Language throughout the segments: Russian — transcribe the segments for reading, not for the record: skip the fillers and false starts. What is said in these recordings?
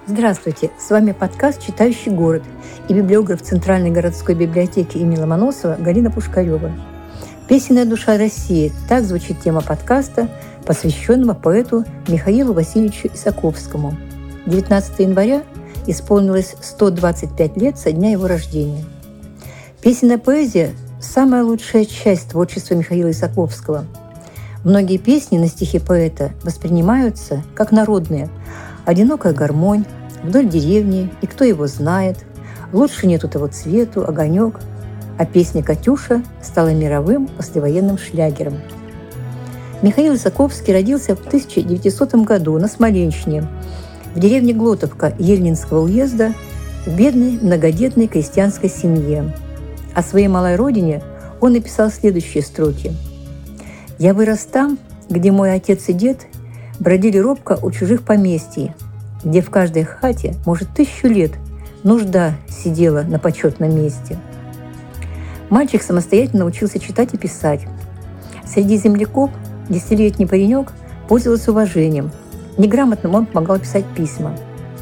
Здравствуйте! С вами подкаст «Читающий город» и библиограф Центральной городской библиотеки имени Ломоносова Галина Пушкарева. «Песенная душа России» – так звучит тема подкаста, посвященного поэту Михаилу Васильевичу Исаковскому. 19 января исполнилось 125 лет со дня его рождения. Песенная поэзия – самая лучшая часть творчества Михаила Исаковского. Многие песни на стихи поэта воспринимаются как народные: «Одинокая гармонь», «Вдоль деревни» и «Кто его знает», «Лучше нету того цвету», «Огонек», а песня «Катюша» стала мировым послевоенным шлягером. Михаил Исаковский родился в 1900 году на Смоленщине, в деревне Глотовка Ельнинского уезда, в бедной многодетной крестьянской семье. О своей малой родине он написал следующие строки: «Я вырос там, где мой отец и дед бродили робко у чужих поместий, где в каждой хате, может, 1000 лет, нужда сидела на почетном месте». Мальчик самостоятельно учился читать и писать. Среди земляков 10-летний паренек пользовался уважением. Неграмотным он помогал писать письма.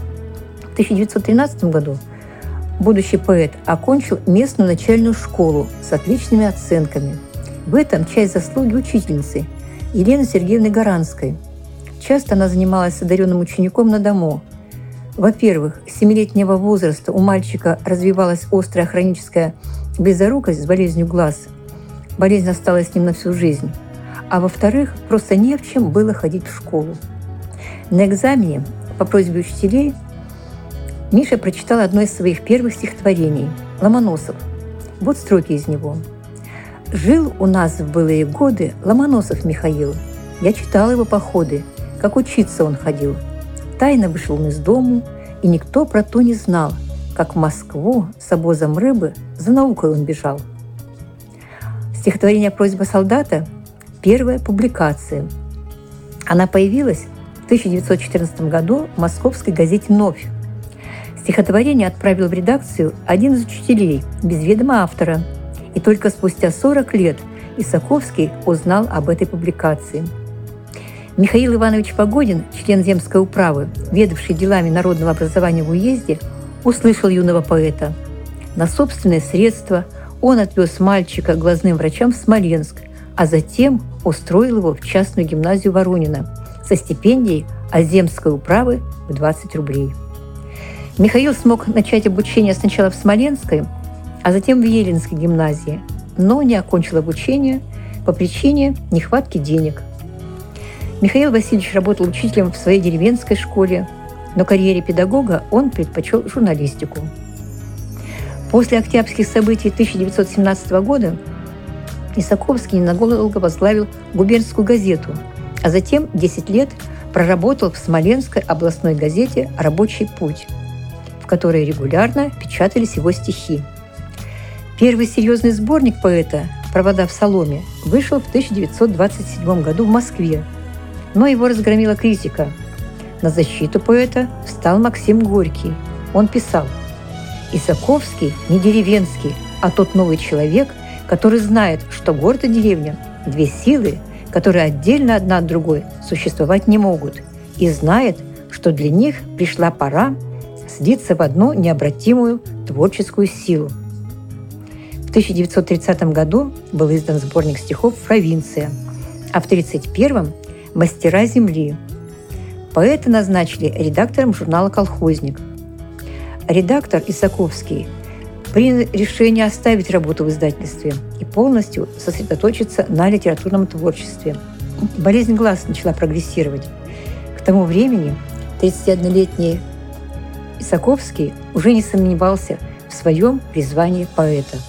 В 1913 году будущий поэт окончил местную начальную школу с отличными оценками. В этом часть заслуги учительницы Елены Сергеевны Гаранской. Часто она занималась с одаренным учеником на дому. Во-первых, с 7-летнего возраста у мальчика развивалась острая хроническая близорукость с болезнью глаз. Болезнь осталась с ним на всю жизнь. А во-вторых, просто не в чем было ходить в школу. На экзамене по просьбе учителей Миша прочитал одно из своих первых стихотворений «Ломоносов». Вот строки из него. «Жил у нас в былые годы Ломоносов Михаил. Я читал его походы, как учиться он ходил. Тайно вышел он из дому, и никто про то не знал, как в Москву с обозом рыбы за наукой он бежал». Стихотворение «Просьба солдата» – первая публикация. Она появилась в 1914 году в московской газете «Новь». Стихотворение отправил в редакцию один из учителей без ведома автора, и только спустя 40 лет Исаковский узнал об этой публикации. Михаил Иванович Погодин, член земской управы, ведавший делами народного образования в уезде, услышал юного поэта. На собственные средства он отвез мальчика к глазным врачам в Смоленск, а затем устроил его в частную гимназию Воронина со стипендией от земской управы в 20 рублей. Михаил смог начать обучение сначала в Смоленской, а затем в Ельнинской гимназии, но не окончил обучение по причине нехватки денег. Михаил Васильевич работал учителем в своей деревенской школе, но карьере педагога он предпочел журналистику. После октябрьских событий 1917 года Исаковский ненадолго возглавил губернскую газету, а затем 10 лет проработал в Смоленской областной газете «Рабочий путь», в которой регулярно печатались его стихи. Первый серьезный сборник поэта «Провода в соломе» вышел в 1927 году в Москве, но его разгромила критика. На защиту поэта встал Максим Горький. Он писал: «Исаковский не деревенский, а тот новый человек, который знает, что город и деревня – две силы, которые отдельно одна от другой существовать не могут, и знает, что для них пришла пора слиться в одну необратимую творческую силу». В 1930 году был издан сборник стихов «Провинция», а в 1931 – «Мастера земли». Поэта назначили редактором журнала «Колхозник». Редактор Исаковский принял решение оставить работу в издательстве и полностью сосредоточиться на литературном творчестве. Болезнь глаз начала прогрессировать. К тому времени 31-летний Исаковский уже не сомневался в своем призвании поэта.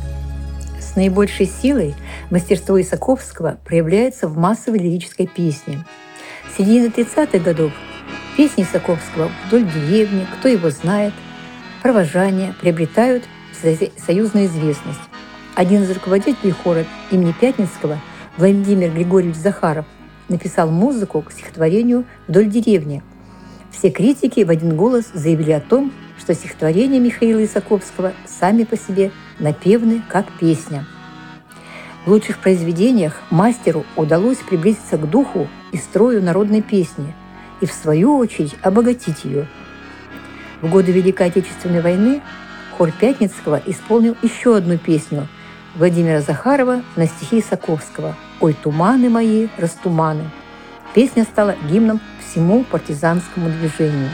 С наибольшей силой мастерство Исаковского проявляется в массовой лирической песне. С середины 30-х годов песни Исаковского «Вдоль деревни», «Кто его знает», «Провожание» приобретают союзную известность. Один из руководителей хора имени Пятницкого, Владимир Григорьевич Захаров, написал музыку к стихотворению «Вдоль деревни». Все критики в один голос заявили о том, что стихотворения Михаила Исаковского сами по себе напевны как песня. В лучших произведениях мастеру удалось приблизиться к духу и строю народной песни и, в свою очередь, обогатить ее. В годы Великой Отечественной войны хор Пятницкого исполнил еще одну песню Владимира Захарова на стихи Исаковского «Ой, туманы мои, растуманы». Песня стала гимном всему партизанскому движению.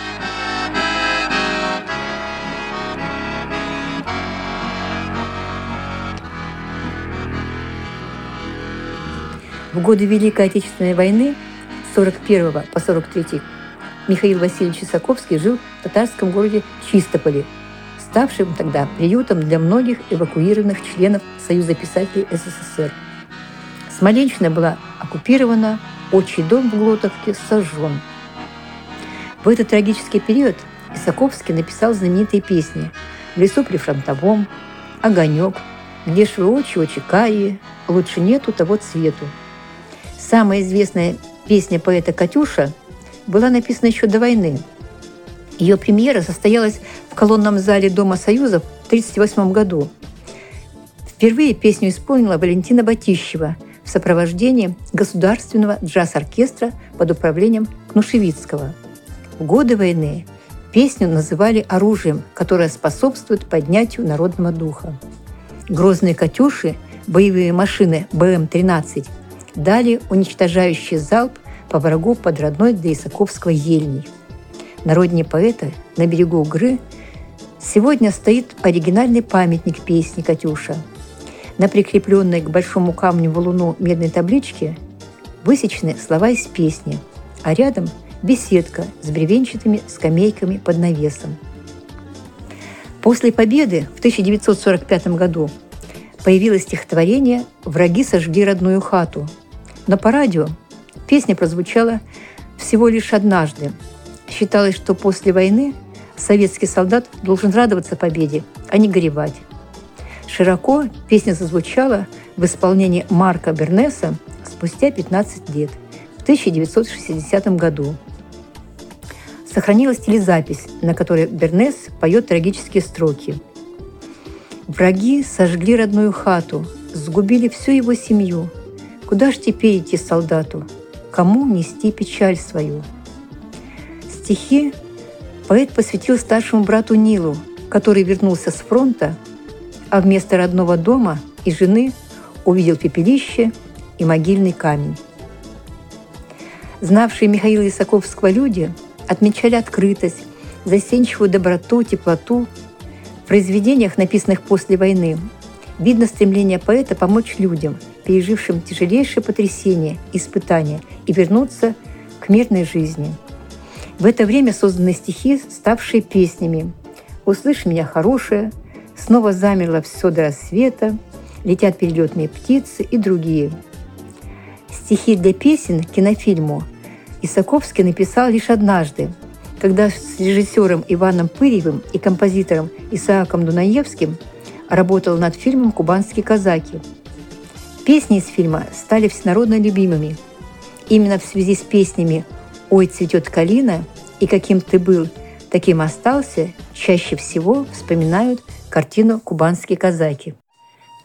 В годы Великой Отечественной войны с 41 по 43 Михаил Васильевич Исаковский жил в татарском городе Чистополе, ставшем тогда приютом для многих эвакуированных членов Союза писателей СССР. Смоленщина была оккупирована, отчий дом в Глотовке сожжен. В этот трагический период Исаковский написал знаменитые песни «В лесу при фронтовом», «Огонек», «Где ж вы, очи, очи карие», «Лучше нету того цвету». Самая известная песня поэта «Катюша» была написана еще до войны. Ее премьера состоялась в колонном зале Дома Союзов в 1938 году. Впервые песню исполнила Валентина Батищева в сопровождении государственного джаз-оркестра под управлением Кнушевицкого. В годы войны песню называли оружием, которое способствует поднятию народного духа. Грозные «Катюши», боевые машины БМ-13, дали уничтожающий залп по врагу под родной для Исаковского Ельней. На родине поэта, на берегу Угры, сегодня стоит оригинальный памятник песни «Катюша». На прикрепленной к большому камню валуну медной табличке высечены слова из песни, а рядом беседка с бревенчатыми скамейками под навесом. После победы в 1945 году появилось стихотворение «Враги сожгли родную хату». Но по радио песня прозвучала всего лишь однажды. Считалось, что после войны советский солдат должен радоваться победе, а не горевать. Широко песня зазвучала в исполнении Марка Бернеса спустя 15 лет, в 1960 году. Сохранилась телезапись, на которой Бернес поет трагические строки. «Враги сожгли родную хату, сгубили всю его семью. Куда ж теперь идти солдату? Кому нести печаль свою?» Стихи поэт посвятил старшему брату Нилу, который вернулся с фронта, а вместо родного дома и жены увидел пепелище и могильный камень. Знавшие Михаила Исаковского люди отмечали открытость, застенчивую доброту, теплоту. В произведениях, написанных после войны, видно стремление поэта помочь людям, пережившим тяжелейшие потрясения, испытания, и вернуться к мирной жизни. В это время созданы стихи, ставшие песнями «Услышь меня, хорошая», «Снова замерло все до рассвета», «Летят перелетные птицы» и другие. Стихи для песен к кинофильму Исаковский написал лишь однажды, когда с режиссером Иваном Пырьевым и композитором Исааком Дунаевским работал над фильмом «Кубанские казаки». Песни из фильма стали всенародно любимыми. Именно в связи с песнями «Ой, цветет калина» и «Каким ты был, таким остался» чаще всего вспоминают картину «Кубанские казаки». В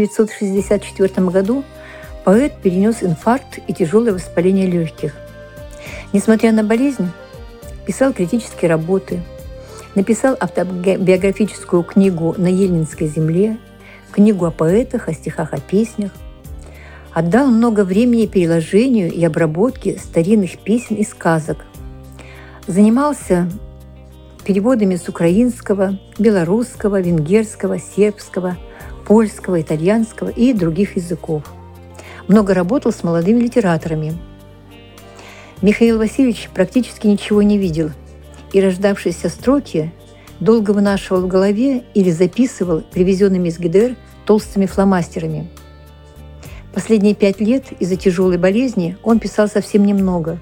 1964 году поэт перенес инфаркт и тяжелое воспаление легких. Несмотря на болезнь, писал критические работы, написал автобиографическую книгу «На Ельнинской земле», книгу о поэтах, о стихах, о песнях. Отдал много времени переложению и обработке старинных песен и сказок. Занимался переводами с украинского, белорусского, венгерского, сербского, польского, итальянского и других языков. Много работал с молодыми литераторами. Михаил Васильевич практически ничего не видел, и рождавшиеся строки долго вынашивал в голове или записывал привезенными из ГДР толстыми фломастерами. Последние 5 лет из-за тяжелой болезни он писал совсем немного.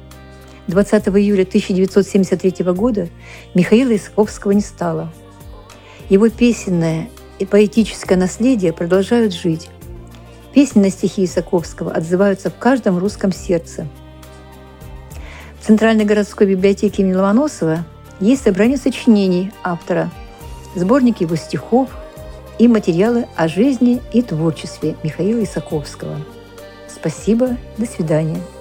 20 июля 1973 года Михаила Исаковского не стало. Его песенное и поэтическое наследие продолжают жить. Песни на стихи Исаковского отзываются в каждом русском сердце. В Центральной городской библиотеке имени Ломоносова есть собрание сочинений автора, сборник его стихов и материалы о жизни и творчестве Михаила Исаковского. Спасибо, до свидания.